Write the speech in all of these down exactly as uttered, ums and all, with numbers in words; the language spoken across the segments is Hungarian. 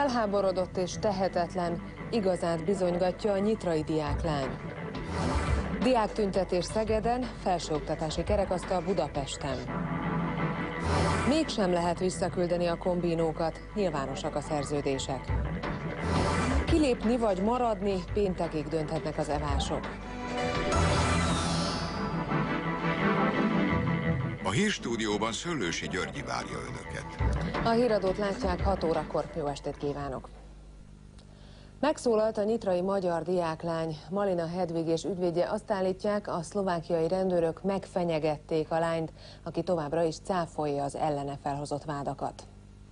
Felháborodott és tehetetlen, igazát bizonygatja a nyitrai diáklány. Diáktüntetés Szegeden, felsőoktatási kerekasztal Budapesten. Mégsem lehet visszaküldeni a kombinókat, nyilvánosak a szerződések. Kilépni vagy maradni, péntekig dönthetnek az evások. A hírstúdióban Szöllősi Györgyi várja önöket. A híradót látják, hat órakor. Jó estét kívánok! Megszólalt a nyitrai magyar diáklány. Malina Hedvig és ügyvédje azt állítják, a szlovákiai rendőrök megfenyegették a lányt, aki továbbra is cáfolja az ellene felhozott vádakat.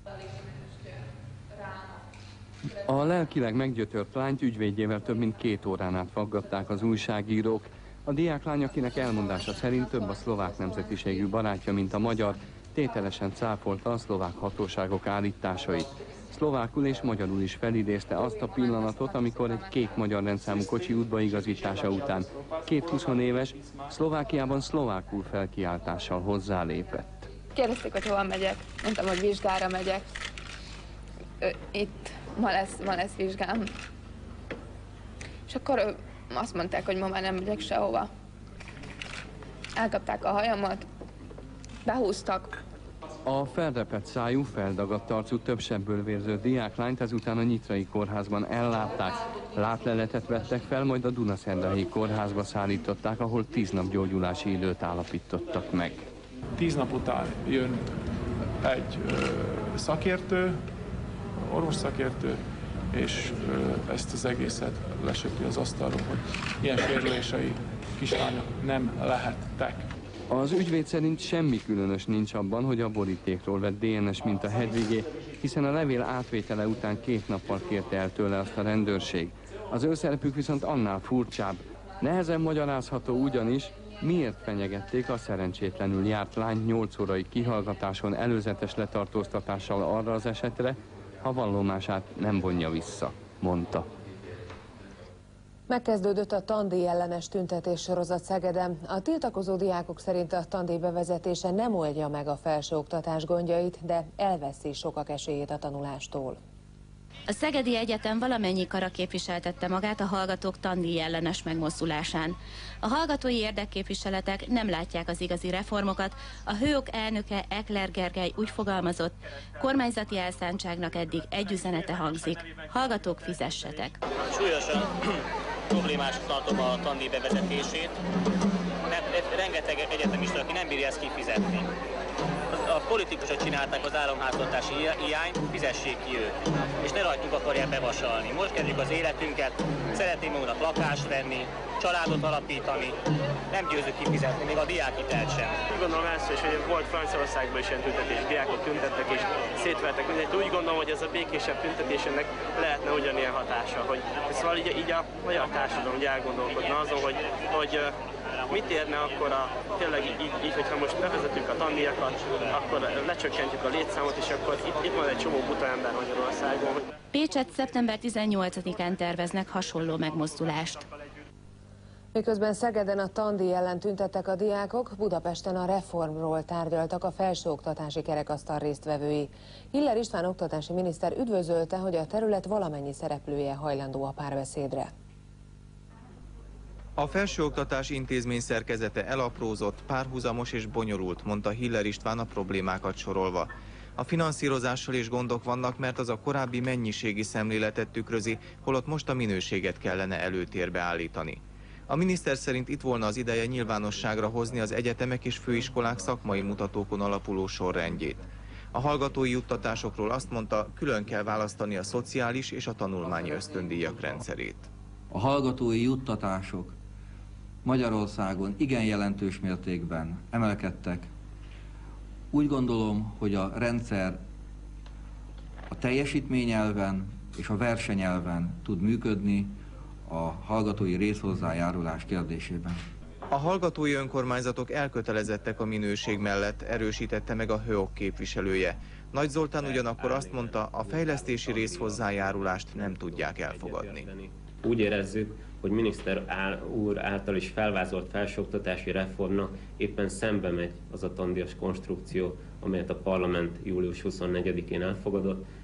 A lelkileg meggyötört lányt ügyvédjével több mint két órán át faggatták az újságírók. A diáklány, akinek elmondása szerint több a szlovák nemzetiségű barátja, mint a magyar, tételesen cáfolta a szlovák hatóságok állításait. Szlovákul és magyarul is felidézte azt a pillanatot, amikor egy kék magyar rendszámú kocsi útbaigazítása után két huszonéves Szlovákiában szlovákul felkiáltással hozzálépett. Kérdezték, hogy hova megyek. Mondtam, hogy vizsgára megyek. Itt ma lesz, ma lesz vizsgám. És akkor azt mondták, hogy ma már nem megyek sehova. Elkapták a hajamat, behúztak. A felrepett szájú, feldagadt arcú, több sebből vérző diáklányt ezután a nyitrai kórházban ellátták. Látleletet vettek fel, majd a Dunaszerdahelyi kórházba szállították, ahol tíz nap gyógyulási időt állapítottak meg. Tíz nap után jön egy ö, szakértő, orvos szakértő, és ö, ezt az egészet lesöpri az asztalról, hogy ilyen sérülései kislányok nem lehettek. Az ügyvéd szerint semmi különös nincs abban, hogy a borítékról vett dé en es minta Hedvigé, hiszen a levél átvétele után két nappal kérte el tőle azt a rendőrség. Az ő szerepük viszont annál furcsább. Nehezen magyarázható ugyanis, miért fenyegették a szerencsétlenül járt lány nyolc órai kihallgatáson előzetes letartóztatással arra az esetre, ha vallomását nem vonja vissza, mondta. Megkezdődött a tandíj ellenes tüntetés sorozat Szegeden. A tiltakozó diákok szerint a tandíj bevezetése nem oldja meg a felsőoktatás gondjait, de elveszi sokak esélyét a tanulástól. A Szegedi Egyetem valamennyi kara képviseltette magát a hallgatók tandíj ellenes megmozdulásán. A hallgatói érdekképviseletek nem látják az igazi reformokat. A hőok elnöke Ekler Gergely úgy fogalmazott, kormányzati elszántságnak eddig egy üzenete hangzik: hallgatók, fizessetek. Súlyosan problémásnak tartom a tandíj bevezetését. Nem, rengeteg egyetemista, aki nem bírja ezt kifizetni. A politikusok csinálták az államháztartási hiányt, fizessék ki őt, és ne rajtunk akarják bevasalni. Most kezdjük az életünket, szeretnénk magunknak lakást venni, családot alapítani, nem győzünk kifizetni, még a diákhitelt sem. Úgy gondolom ezt is, hogy volt Franciaországban is ilyen tüntetés, diákok tüntettek és szétvertek mindent. Úgy gondolom, hogy ez a békésebb tüntetésnek lehetne ugyanilyen hatása, hogy szóval így, így a magyar társadalom úgy elgondolkodna azon, hogy, hogy mit érne akkor a, tényleg így, így, hogyha most bevezetünk a tandíjakat, akkor lecsökkentjük a létszámot, és akkor itt, itt van egy csomó buta ember Magyarországon. Pécset szeptember tizennyolcadikán terveznek hasonló megmozdulást. Miközben Szegeden a tandíj ellen tüntettek a diákok, Budapesten a reformról tárgyaltak a felsőoktatási kerekasztal résztvevői. Hiller István oktatási miniszter üdvözölte, hogy a terület valamennyi szereplője hajlandó a párbeszédre. A felsőoktatás intézmény szerkezete elaprózott, párhuzamos és bonyolult, mondta Hiller István a problémákat sorolva. A finanszírozással is gondok vannak, mert az a korábbi mennyiségi szemléletet tükrözi, holott most a minőséget kellene előtérbe állítani. A miniszter szerint itt volna az ideje nyilvánosságra hozni az egyetemek és főiskolák szakmai mutatókon alapuló sorrendjét. A hallgatói juttatásokról azt mondta, külön kell választani a szociális és a tanulmányi ösztöndíjak rendszerét. A hallgatói juttatások Magyarországon igen jelentős mértékben emelkedtek. Úgy gondolom, hogy a rendszer a teljesítményelven és a versenyelven tud működni a hallgatói részhozzájárulás kérdésében. A hallgatói önkormányzatok elkötelezettek a minőség mellett, erősítette meg a hőok képviselője. Nagy Zoltán ugyanakkor azt mondta, a fejlesztési részhozzájárulást nem tudják elfogadni. Úgy érezzük, hogy miniszter úr által is felvázolt felsőoktatási reformnak éppen szembe megy az a tandíjas konstrukció, amelyet a parlament július huszonnegyedikén elfogadott,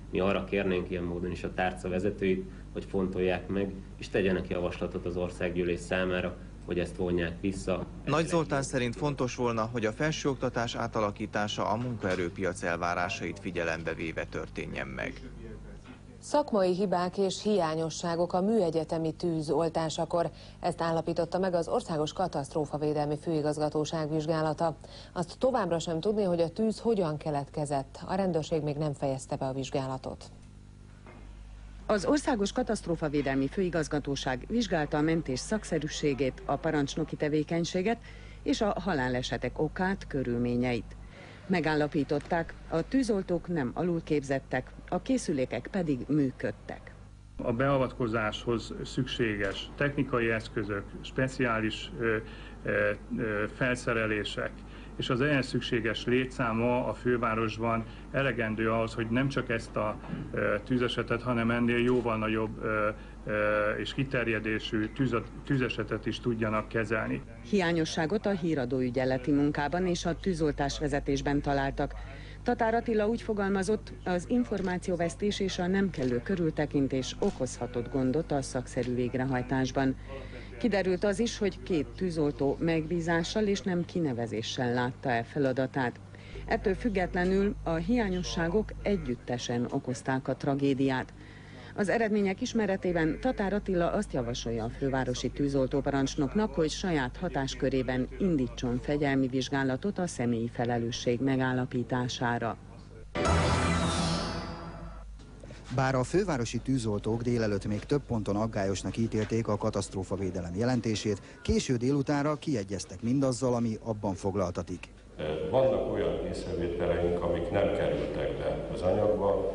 Mi arra kérnénk ilyen módon is a tárca vezetőit, hogy fontolják meg, és tegyenek javaslatot az országgyűlés számára, hogy ezt vonják vissza. Nagy Zoltán szerint fontos volna, hogy a felsőoktatás átalakítása a munkaerőpiac elvárásait figyelembe véve történjen meg. Szakmai hibák és hiányosságok a műegyetemi tűz oltásakor. Ezt állapította meg az Országos Katasztrófavédelmi Főigazgatóság vizsgálata. Azt továbbra sem tudni, hogy a tűz hogyan keletkezett. A rendőrség még nem fejezte be a vizsgálatot. Az Országos Katasztrófavédelmi Főigazgatóság vizsgálta a mentés szakszerűségét, a parancsnoki tevékenységet és a halálesetek okát, körülményeit. Megállapították, a tűzoltók nem alulképzettek, a készülékek pedig működtek. A beavatkozáshoz szükséges technikai eszközök, speciális ö, ö, ö, felszerelések és az ehhez szükséges létszáma a fővárosban elegendő ahhoz, hogy nem csak ezt a ö, tűzesetet, hanem ennél jóval nagyobb ö, ö, és kiterjedésű tűz, tűzesetet is tudjanak kezelni. Hiányosságot a híradó ügyeleti munkában és a tűzoltás vezetésben találtak. Tatár Attila úgy fogalmazott, az információvesztés és a nem kellő körültekintés okozhatott gondot a szakszerű végrehajtásban. Kiderült az is, hogy két tűzoltó megbízással és nem kinevezéssel látta el feladatát. Ettől függetlenül a hiányosságok együttesen okozták a tragédiát. Az eredmények ismeretében Tatár Attila azt javasolja a fővárosi tűzoltóparancsnoknak, hogy saját hatáskörében indítson fegyelmi vizsgálatot a személyi felelősség megállapítására. Bár a fővárosi tűzoltók délelőtt még több ponton aggályosnak ítélték a katasztrófavédelem jelentését, késő délutánra kiegyeztek mindazzal, ami abban foglaltatik. Vannak olyan észrevételeink, amik nem kerültek be az anyagba.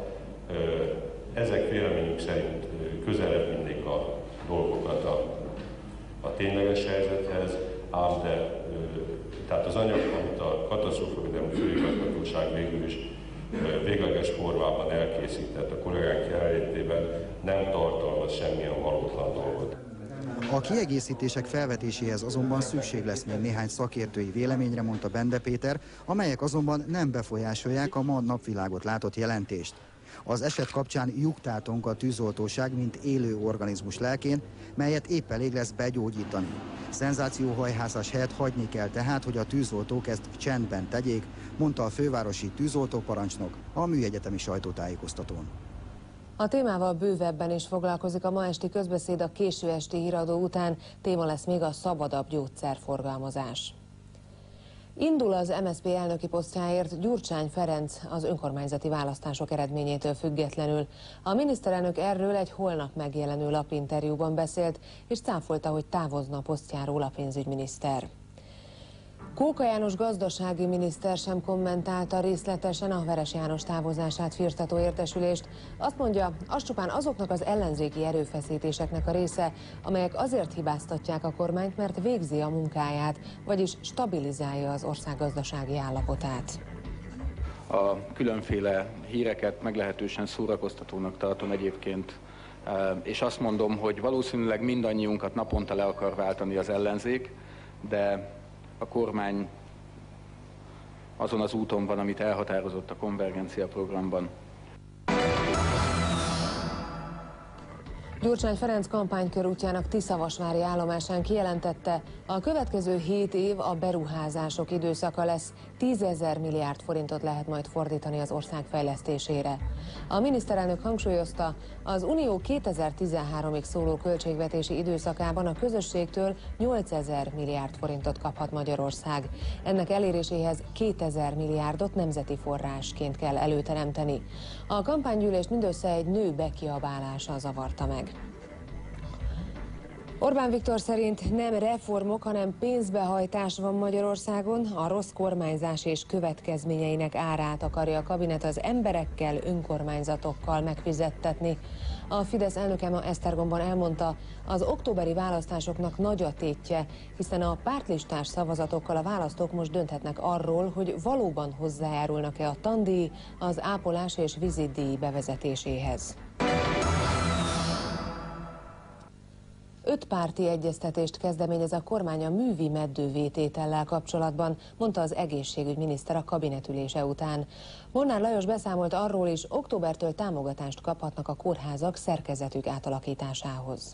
Ezek véleményünk szerint közelebb vinnék a dolgokat a, a tényleges helyzethez, ám de tehát az anyag, amit a katasztrófavédelmi főigazgatóság végül is végleges formában elkészített a kollégánk jelenlétében, nem tartalmaz semmilyen valótlan dolgot. A kiegészítések felvetéséhez azonban szükség lesz még néhány szakértői véleményre, mondta Bende Péter, amelyek azonban nem befolyásolják a ma napvilágot látott jelentést. Az eset kapcsán jugtáltunk a tűzoltóság, mint élő organizmus lelkén, melyet épp elég lesz begyógyítani. Szenzációhajhászás helyett hagyni kell tehát, hogy a tűzoltók ezt csendben tegyék, mondta a fővárosi tűzoltóparancsnok a műegyetemi sajtótájékoztatón. A témával bővebben is foglalkozik a ma esti közbeszéd a késő esti híradó után. Téma lesz még a szabadabb gyógyszerforgalmazás. Indul az em es zé pé elnöki posztjáért Gyurcsány Ferenc az önkormányzati választások eredményétől függetlenül. A miniszterelnök erről egy holnap megjelenő lapinterjúban beszélt, és cáfolta, hogy távozna a posztjáról a pénzügyminiszter. Kóka János gazdasági miniszter sem kommentálta részletesen a Veres János távozását firtató értesülést. Azt mondja, az csupán azoknak az ellenzéki erőfeszítéseknek a része, amelyek azért hibáztatják a kormányt, mert végzi a munkáját, vagyis stabilizálja az ország gazdasági állapotát. A különféle híreket meglehetősen szórakoztatónak tartom egyébként, és azt mondom, hogy valószínűleg mindannyiunkat naponta le akar váltani az ellenzék, de a kormány azon az úton van, amit elhatározott a konvergencia programban. Gyurcsány Ferenc kampánykörútjának Tiszavasvári állomásán kijelentette, a következő hét év a beruházások időszaka lesz, tízezer milliárd forintot lehet majd fordítani az ország fejlesztésére. A miniszterelnök hangsúlyozta, az Unió kétezer-tizenháromig szóló költségvetési időszakában a közösségtől nyolcezer milliárd forintot kaphat Magyarország. Ennek eléréséhez kétezer milliárdot nemzeti forrásként kell előteremteni. A kampánygyűlést mindössze egy nő bekiabálása zavarta meg. Orbán Viktor szerint nem reformok, hanem pénzbehajtás van Magyarországon. A rossz kormányzás és következményeinek árát akarja a kabinet az emberekkel, önkormányzatokkal megfizettetni. A Fidesz elnöke ma Esztergomban elmondta, az októberi választásoknak nagy a tétje, hiszen a pártlistás szavazatokkal a választók most dönthetnek arról, hogy valóban hozzájárulnak-e a tandíj, az ápolás és vizitdíj bevezetéséhez. Öt párti egyeztetést kezdeményez a kormány a művi meddővététellel kapcsolatban, mondta az egészségügyminiszter a kabinetülése után. Molnár Lajos beszámolt arról is, októbertől támogatást kaphatnak a kórházak szerkezetük átalakításához.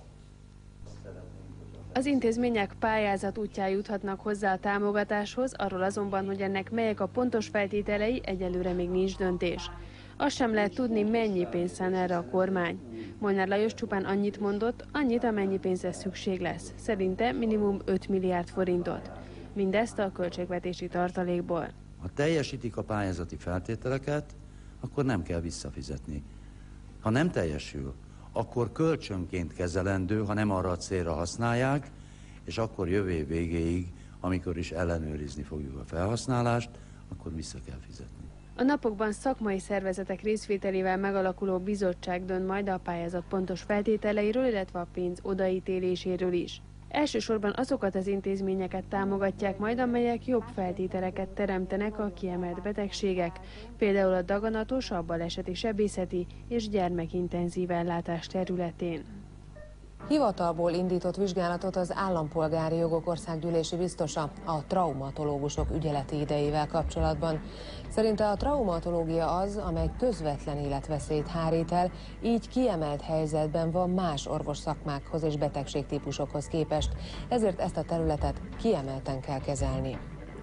Az intézmények pályázat útján juthatnak hozzá a támogatáshoz, arról azonban, hogy ennek melyek a pontos feltételei, egyelőre még nincs döntés. Azt sem lehet tudni, mennyi pénzt szán erre a kormány. Molnár Lajos csupán annyit mondott, annyit, amennyi pénzre szükség lesz. Szerinte minimum öt milliárd forintot. Mindezt a költségvetési tartalékból. Ha teljesítik a pályázati feltételeket, akkor nem kell visszafizetni. Ha nem teljesül, akkor kölcsönként kezelendő, ha nem arra a célra használják, és akkor jövő év végéig, amikor is ellenőrizni fogjuk a felhasználást, akkor vissza kell fizetni. A napokban szakmai szervezetek részvételével megalakuló bizottság dönt majd a pályázat pontos feltételeiről, illetve a pénz odaítéléséről is. Elsősorban azokat az intézményeket támogatják majd, amelyek jobb feltételeket teremtenek a kiemelt betegségek, például a daganatos, a baleseti sebészeti és gyermekintenzív ellátás területén. Hivatalból indított vizsgálatot az állampolgári jogok országgyűlési biztosa a traumatológusok ügyeleti idejével kapcsolatban. Szerinte a traumatológia az, amely közvetlen életveszélyt hárít el, így kiemelt helyzetben van más orvosszakmákhoz és betegségtípusokhoz képest, ezért ezt a területet kiemelten kell kezelni.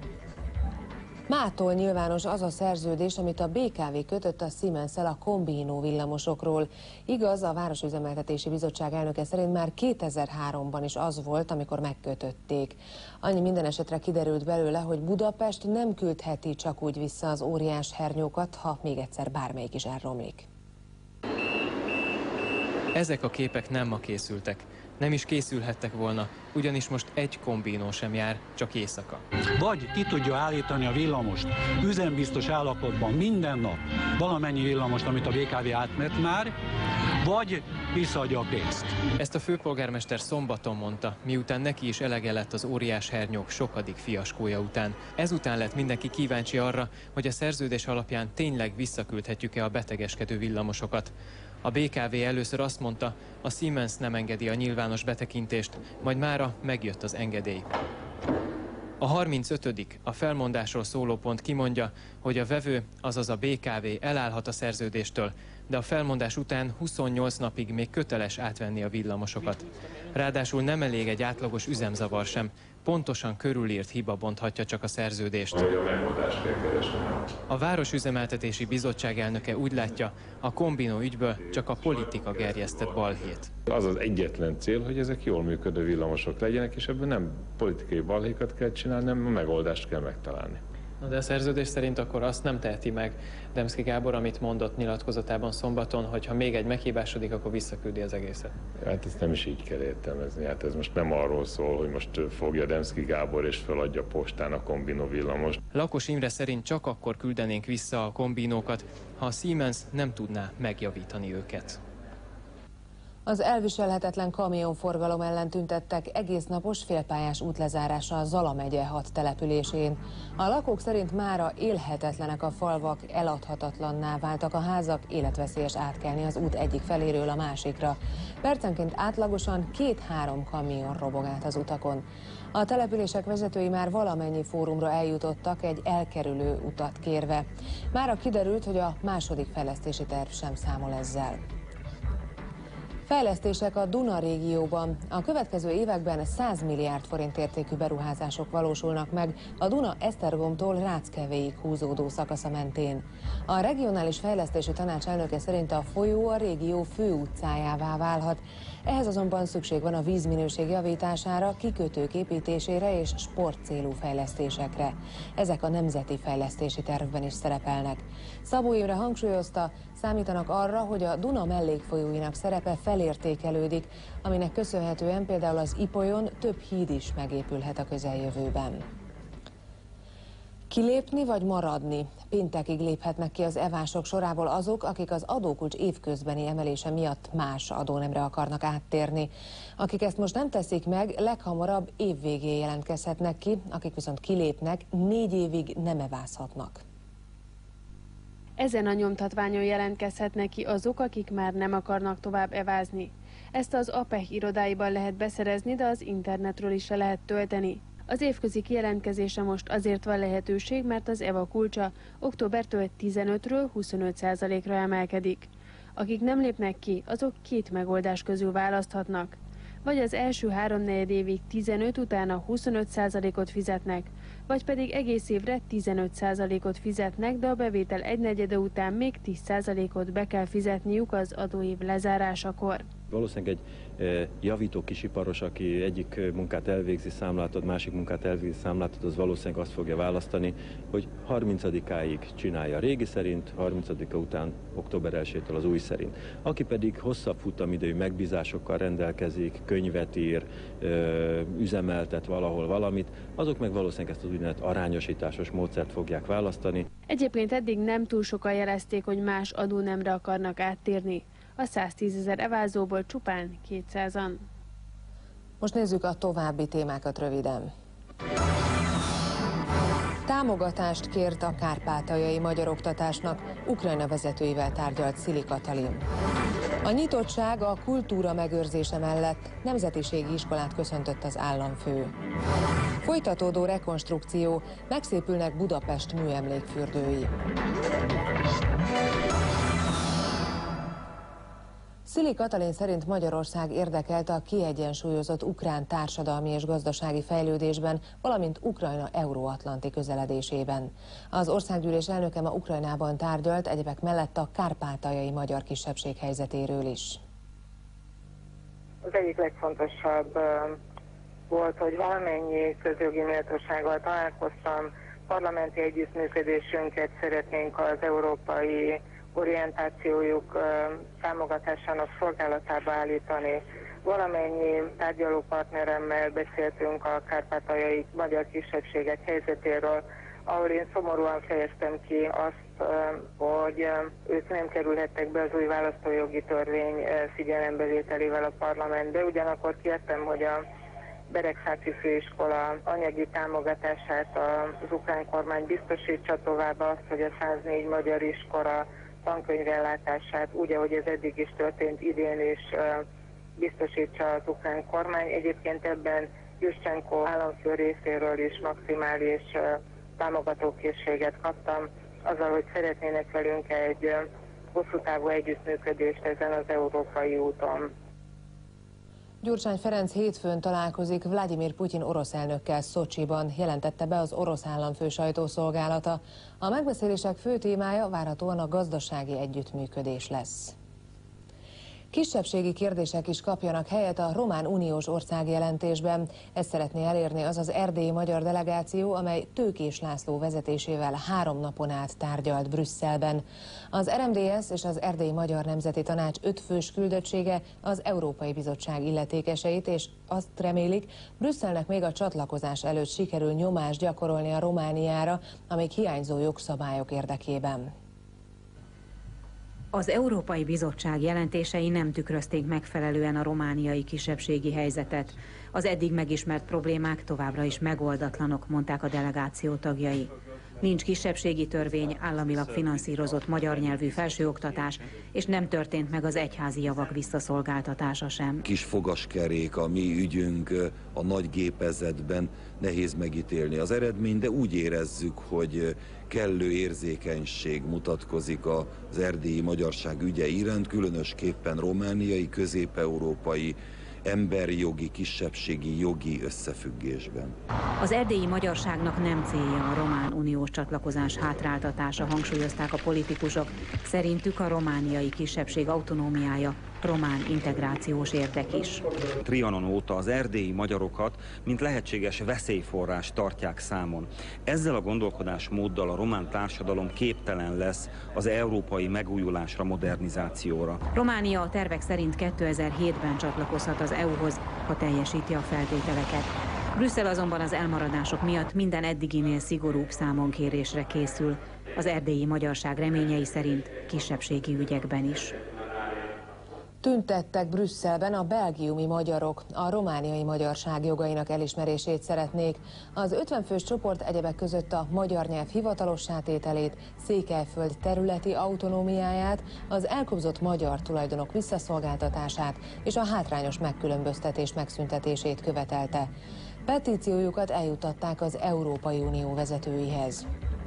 Mától nyilvános az a szerződés, amit a bé ká vé kötött a Siemens-szel a Combino villamosokról. Igaz, a Városüzemeltetési Bizottság elnöke szerint már kétezer-háromban is az volt, amikor megkötötték. Annyi minden esetre kiderült belőle, hogy Budapest nem küldheti csak úgy vissza az óriás hernyókat, ha még egyszer bármelyik is elromlik. Ezek a képek nem ma készültek. Nem is készülhettek volna, ugyanis most egy Combino sem jár, csak éjszaka. Vagy ki tudja állítani a villamost üzembiztos állapotban minden nap valamennyi villamost, amit a bé ká vé átment már, vagy visszaadja a pénzt. Ezt a főpolgármester szombaton mondta, miután neki is elege lett az óriás hernyók sokadik fiaskója után. Ezután lett mindenki kíváncsi arra, hogy a szerződés alapján tényleg visszaküldhetjük-e a betegeskedő villamosokat. A bé ká vé először azt mondta, a Siemens nem engedi a nyilvános betekintést, majd mára megjött az engedély. A harmincötödik a felmondásról szóló pont kimondja, hogy a vevő, azaz a bé ká vé elállhat a szerződéstől, de a felmondás után huszonnyolc napig még köteles átvenni a villamosokat. Ráadásul nem elég egy átlagos üzemzavar sem, pontosan körülírt hiba bonthatja csak a szerződést. A Városüzemeltetési Bizottság elnöke úgy látja, a Combino ügyből csak a politika gerjesztett balhét. Az az egyetlen cél, hogy ezek jól működő villamosok legyenek, és ebben nem politikai balhékat kell csinálni, hanem a megoldást kell megtalálni. Na de a szerződés szerint akkor azt nem teheti meg Demszky Gábor, amit mondott nyilatkozatában szombaton, hogy ha még egy meghibásodik, akkor visszaküldi az egészet. Hát ezt nem is így kell értelmezni. Hát ez most nem arról szól, hogy most fogja Demszky Gábor és feladja postán a Combino villamost. Lakos Imre szerint csak akkor küldenénk vissza a kombinókat, ha a Siemens nem tudná megjavítani őket. Az elviselhetetlen kamionforgalom ellen tüntettek egésznapos félpályás útlezárása a Zala megye hat településén. A lakók szerint mára élhetetlenek a falvak, eladhatatlanná váltak a házak, életveszélyes átkelni az út egyik feléről a másikra. Percenként átlagosan két-három kamion robog át az utakon. A települések vezetői már valamennyi fórumra eljutottak egy elkerülő utat kérve. Mára kiderült, hogy a második fejlesztési terv sem számol ezzel. Fejlesztések a Duna régióban. A következő években száz milliárd forint értékű beruházások valósulnak meg a Duna Esztergomtól Ráckevéig húzódó szakasza mentén. A regionális fejlesztési tanács elnöke szerint a folyó a régió főutcájává válhat. Ehhez azonban szükség van a vízminőség javítására, kikötők építésére és sportcélú fejlesztésekre. Ezek a nemzeti fejlesztési tervben is szerepelnek. Szabó Imre hangsúlyozta, számítanak arra, hogy a Duna mellékfolyóinak szerepe felértékelődik, aminek köszönhetően például az Ipolyon több híd is megépülhet a közeljövőben. Kilépni vagy maradni? Péntekig léphetnek ki az evások sorából azok, akik az adókulcs évközbeni emelése miatt más adónemre akarnak áttérni. Akik ezt most nem teszik meg, leghamarabb év végén jelentkezhetnek ki, akik viszont kilépnek, négy évig nem evázhatnak. Ezen a nyomtatványon jelentkezhetnek ki azok, akik már nem akarnak tovább evázni. Ezt az á pé e há irodáiban lehet beszerezni, de az internetről is le lehet tölteni. Az évközi kijelentkezésre most azért van lehetőség, mert az é vé á kulcsa októbertől tizenötről huszonöt százalékra emelkedik. Akik nem lépnek ki, azok két megoldás közül választhatnak. Vagy az első háromnegyed évig tizenöt, utána huszonöt százalékot fizetnek, vagy pedig egész évre tizenöt százalékot fizetnek, de a bevétel egynegyede után még tíz százalékot be kell fizetniük az adóév lezárásakor. Valószínűleg egy javító kisiparos, aki egyik munkát elvégzi, számlátot, másik munkát elvégzi, számlátot, az valószínűleg azt fogja választani, hogy harmincadikáig csinálja a régi szerint, harmincadika után október elsejétől az új szerint. Aki pedig hosszabb futamidejű megbízásokkal rendelkezik, könyvet ír, üzemeltet valahol valamit, azok meg valószínűleg ezt az úgynevezett arányosításos módszert fogják választani. Egyébként eddig nem túl sokan jelezték, hogy más adónemre akarnak áttérni. A száztízezer evázóból csupán kétszázan. Most nézzük a további témákat röviden. Támogatást kért a kárpátaljai magyar oktatásnak, Ukrajna vezetőivel tárgyalt Szili Katalin. A nyitottság, a kultúra megőrzése mellett nemzetiségi iskolát köszöntött az államfő. Folytatódó rekonstrukció, megszépülnek Budapest műemlékfürdői. Szili Katalin szerint Magyarország érdekelt a kiegyensúlyozott ukrán társadalmi és gazdasági fejlődésben, valamint Ukrajna euróatlanti közeledésében. Az országgyűlés elnöke ma Ukrajnában tárgyalt, egyebek mellett a kárpátaljai magyar kisebbség helyzetéről is. Az egyik legfontosabb volt, hogy valamennyi közjogi méltósággal találkoztam, parlamenti együttműködésünket szeretnénk az európai orientációjuk támogatásának szolgálatába állítani. Valamennyi tárgyalópartneremmel beszéltünk a kárpátaljai magyar kisebbségek helyzetéről, ahol én szomorúan fejeztem ki azt, hogy ők nem kerülhettek be az új választójogi törvény figyelembevételével a parlamentbe. Ugyanakkor kértem, hogy a Beregszáci főiskola anyagi támogatását az ukrán kormány biztosítsa, tovább azt, hogy a száznégy magyar iskola tankönyvellátását, úgy, ahogy ez eddig is történt idén is, biztosítsa az ukrán kormány. Egyébként ebben Juszcsenko államfő részéről is maximális támogatókészséget kaptam, azzal, hogy szeretnének velünk egy hosszú távú együttműködést ezen az európai úton. Gyurcsány Ferenc hétfőn találkozik Vladimir Putyin orosz elnökkel Szocsiban, jelentette be az orosz államfő sajtószolgálata. A megbeszélések fő témája várhatóan a gazdasági együttműködés lesz. Kisebbségi kérdések is kapjanak helyet a román uniós országjelentésben. Ezt szeretné elérni az az erdélyi magyar delegáció, amely Tőkés László vezetésével három napon át tárgyalt Brüsszelben. Az er em dé es és az Erdélyi Magyar Nemzeti Tanács ötfős küldöttsége az Európai Bizottság illetékeseit, és azt remélik, Brüsszelnek még a csatlakozás előtt sikerül nyomást gyakorolni a Romániára, a még hiányzó jogszabályok érdekében. Az Európai Bizottság jelentései nem tükrözték megfelelően a romániai kisebbségi helyzetet. Az eddig megismert problémák továbbra is megoldatlanok, mondták a delegáció tagjai. Nincs kisebbségi törvény, államilag finanszírozott magyar nyelvű felsőoktatás, és nem történt meg az egyházi javak visszaszolgáltatása sem. Kis fogaskerék a mi ügyünk a nagy gépezetben, nehéz megítélni az eredményt, de úgy érezzük, hogy kellő érzékenység mutatkozik az erdélyi magyarság ügye iránt, különösképpen romániai, közép-európai, emberi jogi, kisebbségi jogi összefüggésben. Az erdélyi magyarságnak nem célja a román uniós csatlakozás hátráltatása, hangsúlyozták a politikusok. Szerintük a romániai kisebbség autonómiája román integrációs érdek is. Trianon óta az erdélyi magyarokat, mint lehetséges veszélyforrás tartják számon. Ezzel a gondolkodásmóddal a román társadalom képtelen lesz az európai megújulásra, modernizációra. Románia a tervek szerint kétezer-hétben csatlakozhat az é u-hoz, ha teljesíti a feltételeket. Brüsszel azonban az elmaradások miatt minden eddiginél szigorúbb számonkérésre készül. Az erdélyi magyarság reményei szerint kisebbségi ügyekben is. Tüntettek Brüsszelben a belgiumi magyarok. A romániai magyarság jogainak elismerését szeretnék. Az ötven fős csoport egyebek között a magyar nyelv hivatalossá tételét, Székelyföld területi autonómiáját, az elkobzott magyar tulajdonok visszaszolgáltatását és a hátrányos megkülönböztetés megszüntetését követelte. Petíciójukat eljutatták az Európai Unió vezetőihez.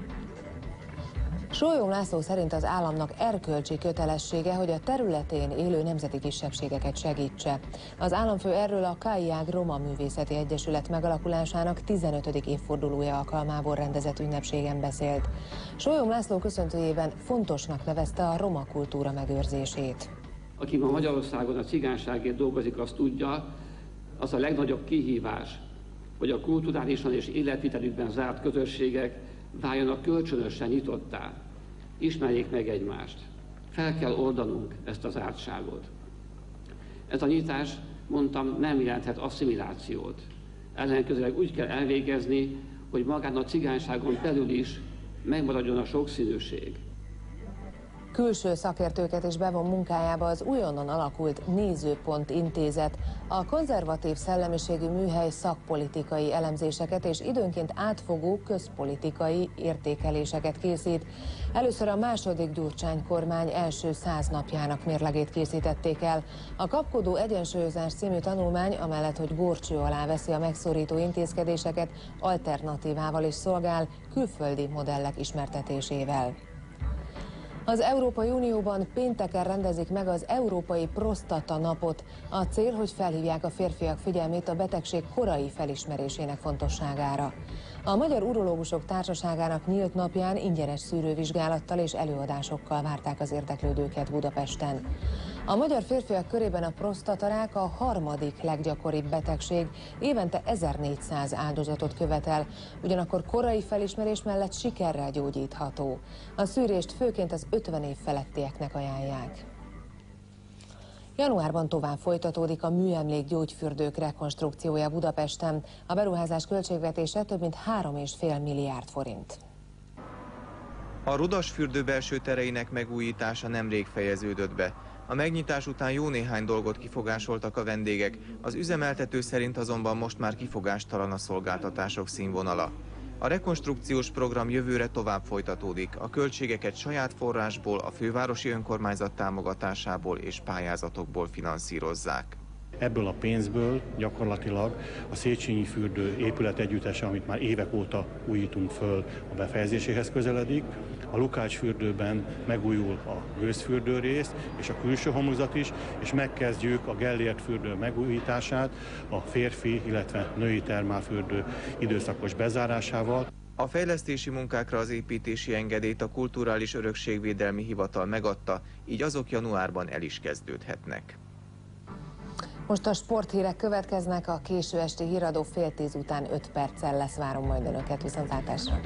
Sólyom László szerint az államnak erkölcsi kötelessége, hogy a területén élő nemzeti kisebbségeket segítse. Az államfő erről a Káiág Roma Művészeti Egyesület megalakulásának tizenötödik évfordulója alkalmából rendezett ünnepségen beszélt. Sólyom László köszöntőjében fontosnak nevezte a roma kultúra megőrzését. Aki ma Magyarországon a cigányságért dolgozik, azt tudja, az a legnagyobb kihívás, hogy a kulturálisan és életvitelükben zárt közösségek váljanak kölcsönösen nyitottá, ismerjék meg egymást. Fel kell oldanunk ezt az zártságot. Ez a nyitás, mondtam, nem jelenthet asszimilációt. Ellenkezőleg úgy kell elvégezni, hogy magán a cigányságon belül is megmaradjon a sokszínűség. Külső szakértőket is bevon munkájába az újonnan alakult Nézőpont Intézet. A konzervatív szellemiségű műhely szakpolitikai elemzéseket és időnként átfogó közpolitikai értékeléseket készít. Először a második Gyurcsány kormány első száz napjának mérlegét készítették el. A Kapkodó egyensúlyozás című tanulmány, amellett, hogy górcső alá veszi a megszorító intézkedéseket, alternatívával is szolgál, külföldi modellek ismertetésével. Az Európai Unióban pénteken rendezik meg az Európai Prostata Napot. A cél, hogy felhívják a férfiak figyelmét a betegség korai felismerésének fontosságára. A Magyar Urológusok Társaságának nyílt napján ingyenes szűrővizsgálattal és előadásokkal várták az érdeklődőket Budapesten. A magyar férfiak körében a prostatarák a harmadik leggyakoribb betegség, évente ezernégyszáz áldozatot követel, ugyanakkor korai felismerés mellett sikerrel gyógyítható. A szűrést főként az ötven év felettieknek ajánlják. Januárban tovább folytatódik a műemlék gyógyfürdők rekonstrukciója Budapesten. A beruházás költségvetése több mint három és fél milliárd forint. A Rudas fürdő belső tereinek megújítása nemrég fejeződött be. A megnyitás után jó néhány dolgot kifogásoltak a vendégek, az üzemeltető szerint azonban most már kifogástalan a szolgáltatások színvonala. A rekonstrukciós program jövőre tovább folytatódik, a költségeket saját forrásból, a fővárosi önkormányzat támogatásából és pályázatokból finanszírozzák. Ebből a pénzből gyakorlatilag a Széchenyi fürdő épület együttese, amit már évek óta újítunk föl, a befejezéséhez közeledik. A Lukács fürdőben megújul a gőzfürdő rész és a külső homlokzat is, és megkezdjük a Gellért fürdő megújítását a férfi, illetve női termálfürdő időszakos bezárásával. A fejlesztési munkákra az építési engedélyt a Kulturális Örökségvédelmi Hivatal megadta, így azok januárban el is kezdődhetnek. Most a sporthírek következnek, a késő esti híradó fél tíz után öt perccel lesz, várom majd önöket, viszontlátásra!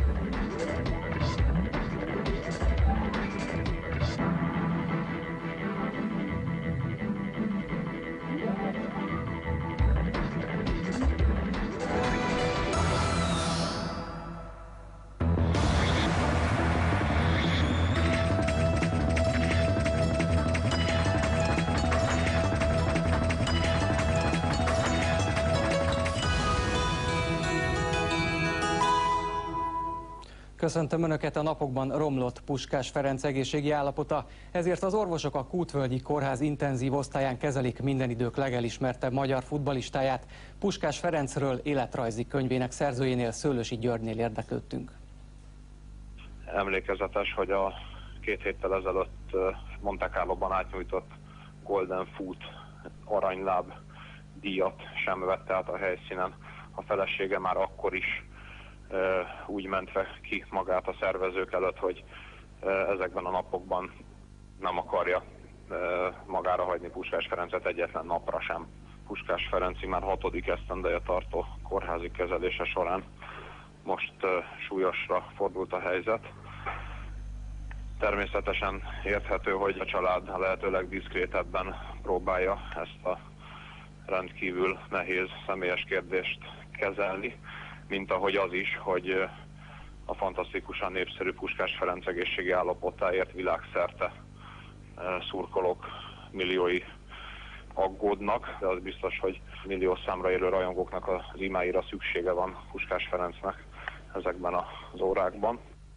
Köszöntöm Önöket! A napokban romlott Puskás Ferenc egészségi állapota, ezért az orvosok a Kútvölgyi Kórház intenzív osztályán kezelik minden idők legelismertebb magyar futballistáját. Puskás Ferencről életrajzi könyvének szerzőjénél, Szőlősi Györgynél érdeklődtünk. Emlékezetes, hogy a két héttel ezelőtt Monte Carlóban átnyújtott Golden Foot aranyláb díjat sem vette át a helyszínen. A felesége már akkor is úgy mentve ki magát a szervezők előtt, hogy ezekben a napokban nem akarja magára hagyni Puskás Ferencet egyetlen napra sem. Puskás Ferenci már hatodik esztendeje tartó kórházi kezelése során most súlyosra fordult a helyzet. Természetesen érthető, hogy a család a lehető legdiszkrétebben próbálja ezt a rendkívül nehéz személyes kérdést kezelni, mint ahogy az is, hogy a fantasztikusan népszerű Puskás Ferenc egészségi állapotáért világszerte szurkolók milliói aggódnak, de az biztos, hogy millió számra élő rajongóknak az imáira szüksége van Puskás Ferencnek ezekben az órákban.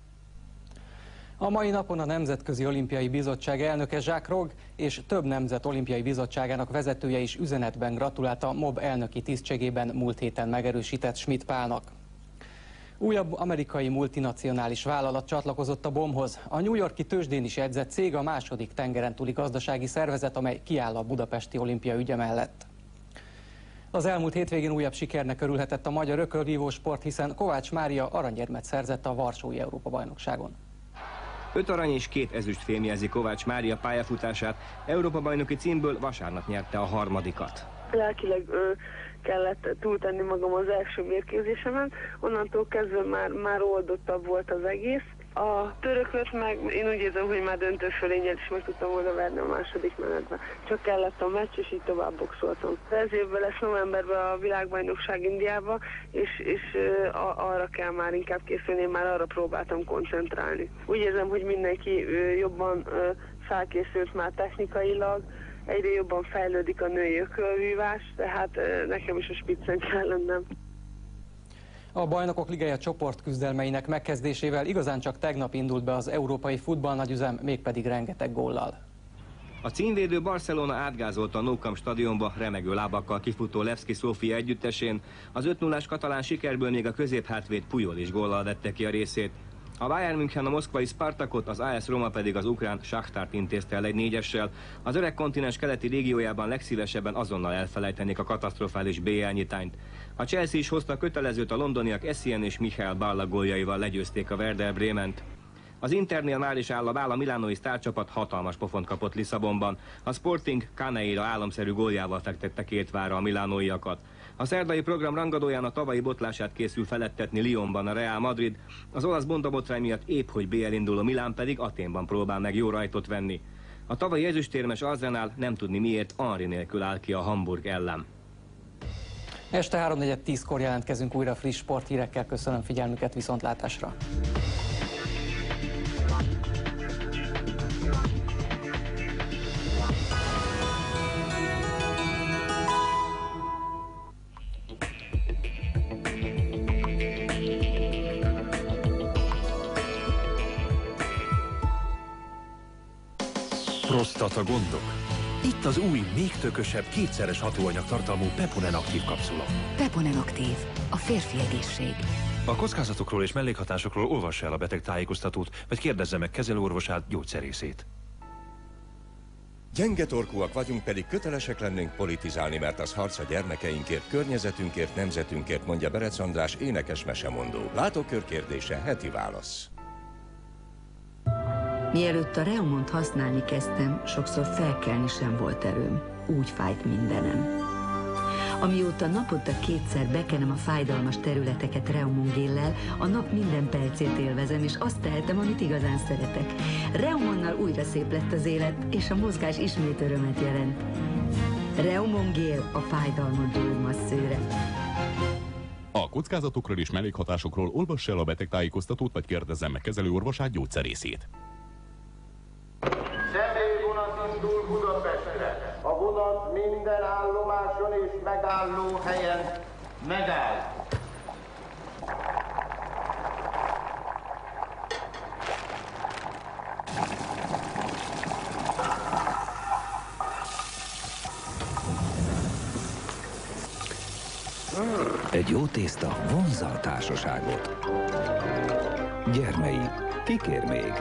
A mai napon a Nemzetközi Olimpiai Bizottság elnöke Jacques Rogge és több nemzet olimpiai bizottságának vezetője is üzenetben gratulált a MOB elnöki tisztségében múlt héten megerősített Schmidt Pálnak. Újabb amerikai multinacionális vállalat csatlakozott a BOM-hoz. A New York-i tőzsdén is jegyzett cég a második tengeren túli gazdasági szervezet, amely kiáll a budapesti olimpia ügye mellett. Az elmúlt hétvégén újabb sikernek örülhetett a magyar ökölvívó sport, hiszen Kovács Mária aranyérmet szerzett a Varsói Európa-bajnokságon. Öt arany és két ezüst fémjelzi Kovács Mária pályafutását, Európa-bajnoki címből vasárnap nyerte a harmadikat. Lelkileg ö, kellett túltenni magam az első mérkőzésemen, onnantól kezdve már, már oldottabb volt az egész. A törököt meg én úgy érzem, hogy már döntő fölényel is meg tudtam volna verni a második menetben. Csak kellett a meccs, és így tovább boxoltam. Ez évben lesz novemberben a világbajnokság Indiában, és, és uh, a, arra kell már inkább készülni, én már arra próbáltam koncentrálni. Úgy érzem, hogy mindenki uh, jobban uh, felkészült már technikailag, egyre jobban fejlődik a női ökölvívás, tehát uh, nekem is a spiccen kell lennem. A Bajnokok Ligája csoportküzdelmeinek megkezdésével igazán csak tegnap indult be az európai futballnagyüzem, mégpedig rengeteg góllal. A címvédő Barcelona átgázolta a Nou Camp stadionba remegő lábakkal kifutó Levski Sofia együttesén. Az öt nullás katalán sikerből még a középhátvéd Pujol is góllal vette ki a részét. A Bayern München a moszkvai Spartakot, az á es Roma pedig az ukrán Saktart intézte el egy négyessel. Az öreg kontinens keleti régiójában legszívesebben azonnal elfelejtenék a katasztrofális bé elnyitányt. A Chelsea is hozta a kötelezőt, a londoniak Essien és Michael Balla góljaival legyőzték a Werder Brement. Az Internél már is áll a bál, a milánói sztárcsapat hatalmas pofont kapott Lisszabonban. A Sporting Caneira álomszerű góljával fektette két vára a milánóiakat. A szerdai program rangadóján a tavalyi botlását készül felettetni Lyonban a Real Madrid, az olasz bondabotrány miatt épp hogy bé el induló Milán pedig Athénban próbál meg jó rajtot venni. A tavalyi ezüstérmes Arsenal nem tudni miért Henry nélkül áll ki a Hamburg ellen. Este háromnegyed tízkor jelentkezünk újra friss sporthírekkel, köszönöm figyelmüket, viszontlátásra! Prostata gondok? Itt az új, még tökösebb, kétszeres hatóanyag tartalmú Peponen aktív kapszula. Peponen aktív, a férfi egészség. A kockázatokról és mellékhatásokról olvassa el a betegtájékoztatót, vagy kérdezze meg kezelőorvosát, gyógyszerészét. Gyenge torkúak vagyunk, pedig kötelesek lennénk politizálni, mert az harc a gyermekeinkért, környezetünkért, nemzetünkért, mondja Berec András, énekes mesemondó. Látókör kérdése, heti válasz. Mielőtt a Reumont használni kezdtem, sokszor felkelni sem volt erőm. Úgy fájt mindenem. Amióta naponta kétszer bekenem a fájdalmas területeket Reumon géllel, a nap minden percét élvezem, és azt tehetem, amit igazán szeretek. Reumonnal újra szép lett az élet, és a mozgás ismét örömet jelent. Reumon gél a fájdalmat gyógymasszőre. A kockázatokról és mellékhatásokról olvass el a betegtájékoztatót, vagy kérdezzen meg kezelőorvosát, gyógyszerészét. Személyvonat indul Budapestre. A vonat minden állomáson és megálló helyen megáll. Egy jó tészta vonzza a társaságot. Gyermei, kikér még?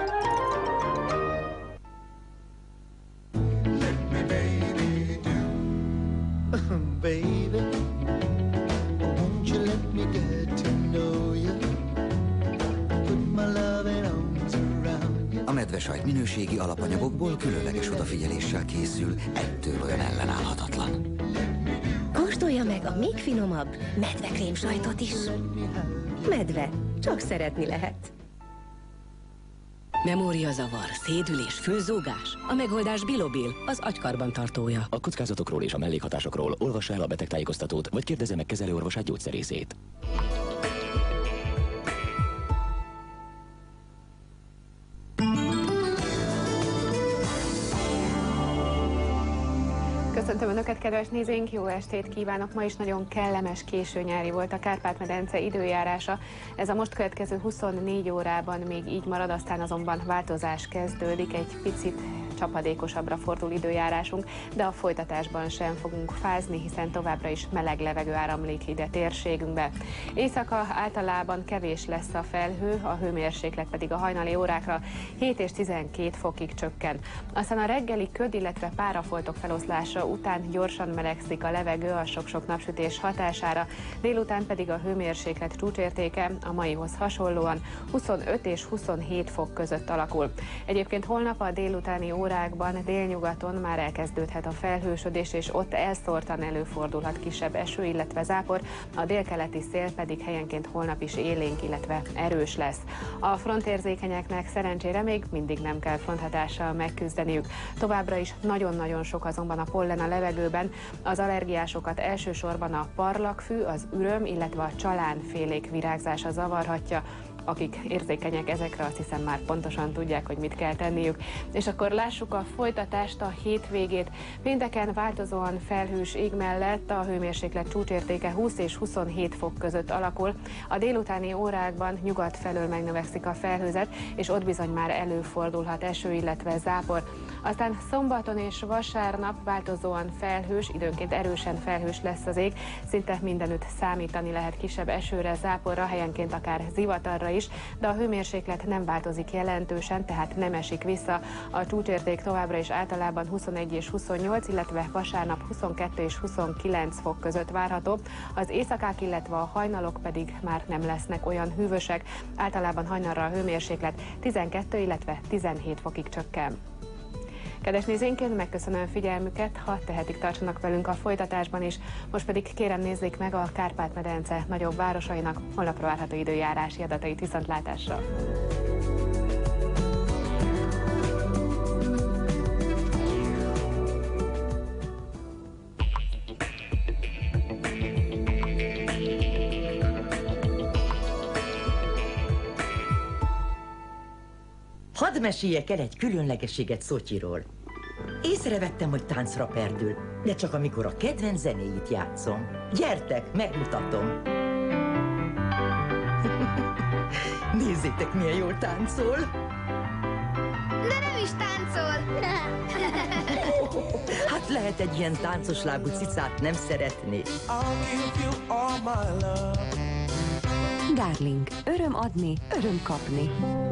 A medvesajt minőségi alapanyagokból különleges odafigyeléssel készül, ettől olyan ellenállhatatlan. Kóstolja meg a még finomabb medvekrém sajtot is. Medve, csak szeretni lehet. Memóriazavar, szédülés, fülzúgás? A megoldás Bilobil, az agykarban tartója. A kockázatokról és a mellékhatásokról olvassa el a betegtájékoztatót, vagy kérdezze meg kezelőorvosát, gyógyszerészét. Köszönöm Köszöntöm Önöket, kedves nézőink, jó estét kívánok! Ma is nagyon kellemes későnyári volt a Kárpát-medence időjárása. Ez a most következő huszonnégy órában még így marad, aztán azonban változás kezdődik, egy picit csapadékosabbra fordul időjárásunk, de a folytatásban sem fogunk fázni, hiszen továbbra is meleg levegő áramlik ide térségünkbe. Éjszaka általában kevés lesz a felhő, a hőmérséklet pedig a hajnali órákra hét és tizenkét fokig csökken. Aztán a reggeli köd, illetve párafoltok feloszlása után gyorsan melegszik a levegő a sok-sok napsütés hatására, délután pedig a hőmérséklet csúcsértéke a maihoz hasonlóan huszonöt és huszonhét fok között alakul. Egyébként holnap a délutáni órákban délnyugaton már elkezdődhet a felhősödés, és ott elszórtan előfordulhat kisebb eső, illetve zápor, a délkeleti szél pedig helyenként holnap is élénk, illetve erős lesz. A frontérzékenyeknek szerencsére még mindig nem kell fronthatással megküzdeniük. Továbbra is nagyon-nagyon sok azonban a pollen a levegőben, az allergiásokat elsősorban a parlagfű, az üröm, illetve a csalánfélék virágzása zavarhatja. Akik érzékenyek ezekre, azt hiszem már pontosan tudják, hogy mit kell tenniük. És akkor lássuk a folytatást, a hétvégét. Pénteken változóan felhős ég mellett a hőmérséklet csúcsértéke húsz és huszonhét fok között alakul. A délutáni órákban nyugat felől megnövekszik a felhőzet, és ott bizony már előfordulhat eső, illetve zápor. Aztán szombaton és vasárnap változóan felhős, időnként erősen felhős lesz az ég, szinte mindenütt számítani lehet kisebb esőre, záporra, helyenként akár zivatarra is, de a hőmérséklet nem változik jelentősen, tehát nem esik vissza. A csúcsérték továbbra is általában huszonegy és huszonnyolc, illetve vasárnap huszonkettő és huszonkilenc fok között várható. Az éjszakák, illetve a hajnalok pedig már nem lesznek olyan hűvösek. Általában hajnalra a hőmérséklet tizenkét, illetve tizenhét fokig csökken. Kedves nézőink, megköszönöm figyelmüket, ha tehetik, tartsanak velünk a folytatásban is. Most pedig kérem, nézzék meg a Kárpát-medence nagyobb városainak holnapra várható időjárási adatait. Viszontlátásra! Hadd meséljek el egy különlegességet Szotyiról. Észrevettem, hogy táncra perdül, de csak amikor a kedvenc zenéit játszom. Gyertek, megmutatom! Nézzétek, milyen jól táncol! De nem is táncol! Hát lehet egy ilyen táncos lábú cicát nem szeretni. Darling, öröm adni, öröm kapni.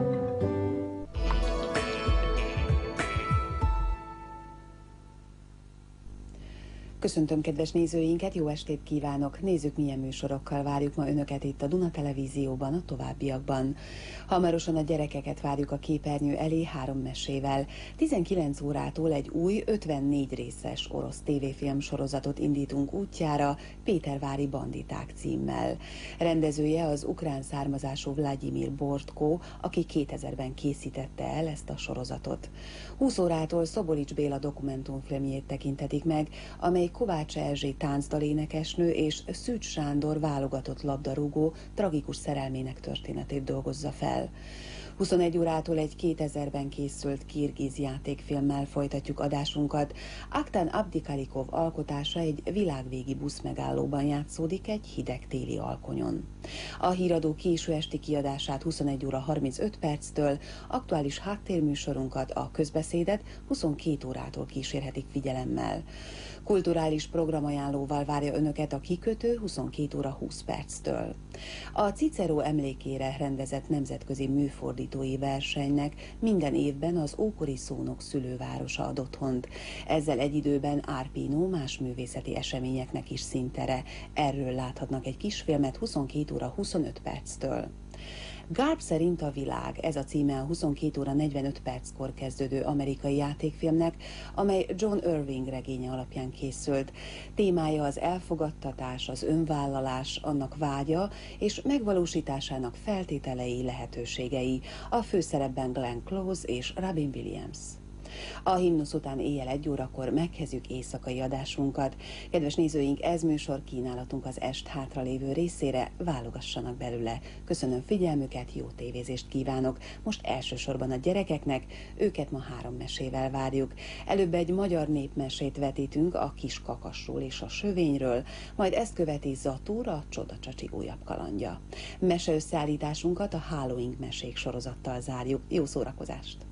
Köszöntöm kedves nézőinket, jó estét kívánok! Nézzük, milyen műsorokkal várjuk ma Önöket itt a Duna Televízióban, a továbbiakban. Hamarosan a gyerekeket várjuk a képernyő elé három mesével. tizenkilenc órától egy új, ötvennégy részes orosz tévéfilm sorozatot indítunk útjára, Pétervári banditák címmel. Rendezője az ukrán származású Vladimir Bortko, aki kétezerben készítette el ezt a sorozatot. húsz órától Szobolics Béla dokumentumfilmjét tekintetik meg, amely Kovács Erzsé táncdalénekesnő és Szűcs Sándor válogatott labdarúgó tragikus szerelmének történetét dolgozza fel. huszonegy órától egy kétezerben készült kirgiz játékfilmmel folytatjuk adásunkat. Aktan Abdikalikov alkotása egy világvégi buszmegállóban játszódik egy hideg téli alkonyon. A híradó késő esti kiadását huszonegy óra harmincöt perctől, aktuális háttérműsorunkat, a Közbeszédet huszonkét órától kísérhetik figyelemmel. Kulturális programajánlóval várja Önöket a Kikötő huszonkét óra húsz perctől. A Cicero emlékére rendezett nemzetközi műfordítói versenynek minden évben az ókori szónok szülővárosa ad otthont. Ezzel egy időben Árpínó más művészeti eseményeknek is színtere. Erről láthatnak egy kisfilmet huszonkét óra huszonöt perctől. Garp szerint a világ, ez a címe a huszonkét óra negyvenöt perckor kezdődő amerikai játékfilmnek, amely John Irving regénye alapján készült. Témája az elfogadtatás, az önvállalás, annak vágya és megvalósításának feltételei, lehetőségei. A főszerepben Glenn Close és Robin Williams. A himnusz után éjjel egy órakor megkezdjük éjszakai adásunkat. Kedves nézőink, ez műsor kínálatunk az est hátralévő részére, válogassanak belőle. Köszönöm figyelmüket, jó tévézést kívánok. Most elsősorban a gyerekeknek, őket ma három mesével várjuk. Előbb egy magyar népmesét vetítünk a Kis Kakasról és a Sövényről, majd ezt követi Zatur, a Csodacsacsi újabb kalandja. Mese összeállításunkat a Halloween mesék sorozattal zárjuk. Jó szórakozást!